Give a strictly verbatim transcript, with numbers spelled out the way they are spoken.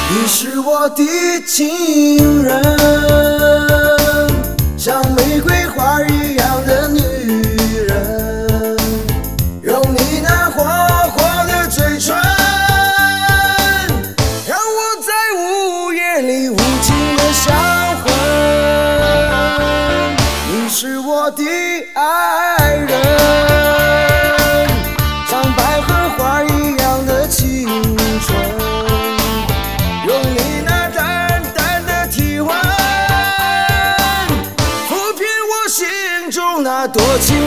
你是我的情人，像玫瑰花一样的女人，用你那火火的嘴唇，让我在午夜里无尽的销魂。你是我的爱人，像百合花一样的青春，用你那淡淡的体温，抚平我心中那多情